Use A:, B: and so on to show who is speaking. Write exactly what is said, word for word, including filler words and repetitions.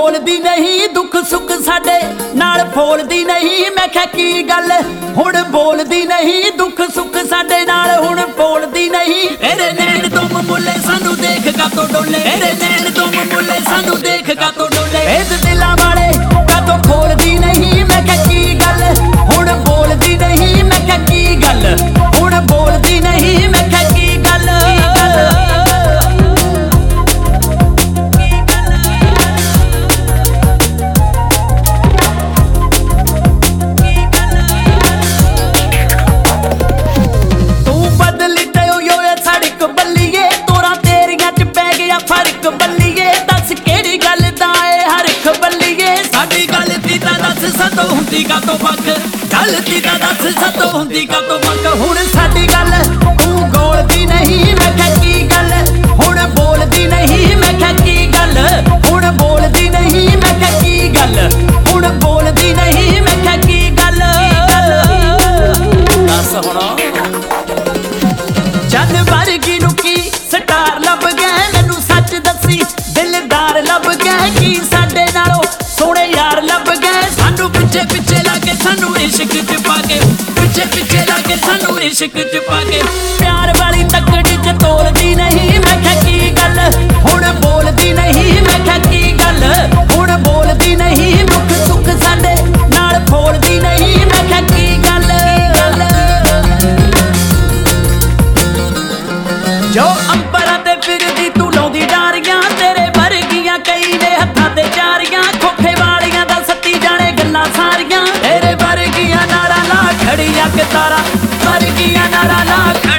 A: बोलदी नहीं दुख सुख साडे नाल फोलदी नहीं। मैं क्या की गल हुण बोलदी नहीं दुख सुख साडे नाल हुण फोलदी नहीं। तेरे नैन तुम मुले सानू देख का तो डोले, तेरे नैन तुम मुले सानू देख का तो डोले। इस दिलां वाले का तो खोलदी नहीं। मैं क्या की गल हुण बोलदी नहीं। मैं क्या की गल हुण बोलदी नहीं। मैं क्या की गल फर्क बल्लीए दस केड़ी गल दा ए हरख बल्लीए। साडी गलती दा दस सतो हुंदी का तो पक, गलती दा दस सतो हुंदी का तो पक। हुण साडी गल तू गोलदी नहीं। मैं क्या की गल हुण बोलदी नहीं। मैं क्या की गल हुण बोलदी नहीं। मैं क्या की गल हुण बोलदी नहीं। मैं क्या की गल दस हुण चंद वर्गी नुकी स्टार लब गए मैनू सच दसी दिलदार लब गए की साडे नालों सोहणे यार लब गए। सानू पिछे पिछे लाके सानू इश्क च पाके, पिछे पिछे लाके सानू इश्क च पाके। प्यार वाली तकड़ी च तोलदी नहीं। मैं क्या की गल हुण बोलदी नहीं। मैं क्या की गल हुण बोलदी नहीं दुख सुख साडे नाल फोलदी नहीं। मैं क्या की गल जो अंबरां ते फिरदी तू लाउंदी डारियां तेरे वर्गियां कई ने हत्थां ते चारियां। खोखे वालियां दा सत्ती जाने गल्लां सारियां तेरे वर्गियां नारा ला खड़ियां कतारा, वर्गियां नारा ला